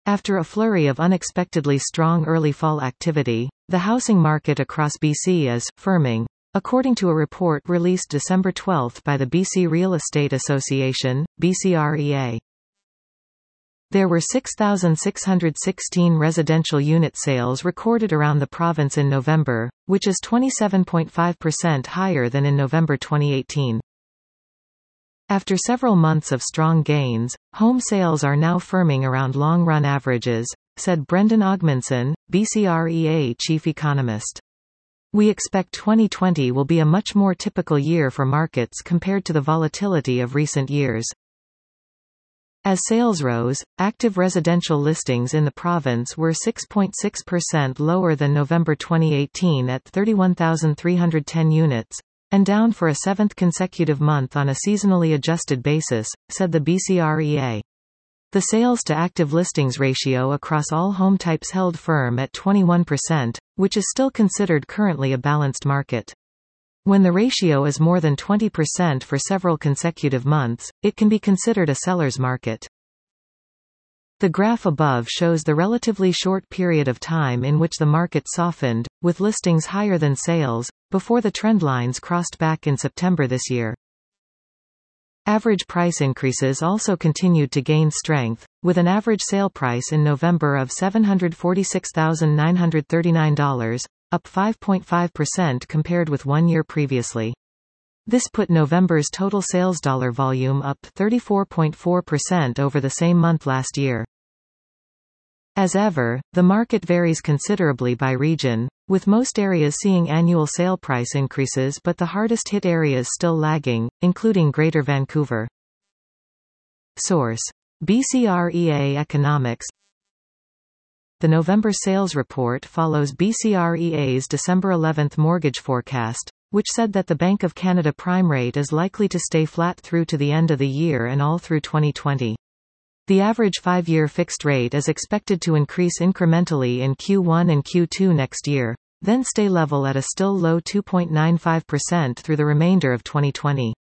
After a flurry of unexpectedly strong early fall activity, the housing market across BC is firming, according to a report released December 12 by the BC Real Estate Association, BCREA. There were 6,616 residential unit sales recorded around the province in November, which is 27.5% higher than in November 2018. After several months of strong gains, home sales are now firming around long-run averages, said Brendan Ogmanson, BCREA chief economist. We expect 2020 will be a much more typical year for markets compared to the volatility of recent years. As sales rose, active residential listings in the province were 6.6% lower than November 2018 at 31,310 units, and down for a seventh consecutive month on a seasonally adjusted basis, said the BCREA. The sales to active listings ratio across all home types held firm at 21%, which is still considered currently a balanced market. When the ratio is more than 20% for several consecutive months, it can be considered a seller's market. The graph above shows the relatively short period of time in which the market softened, with listings higher than sales, before the trend lines crossed back in September this year. Average price increases also continued to gain strength, with an average sale price in November of $746,939, up 5.5% compared with 1 year previously. This put November's total sales dollar volume up 34.4% over the same month last year. As ever, the market varies considerably by region, with most areas seeing annual sale price increases but the hardest hit areas still lagging, including Greater Vancouver. Source: BCREA Economics. The November sales report follows BCREA's December 11 mortgage forecast, which said that the Bank of Canada prime rate is likely to stay flat through to the end of the year and all through 2020. The average 5-year fixed rate is expected to increase incrementally in Q1 and Q2 next year, then stay level at a still low 2.95% through the remainder of 2020.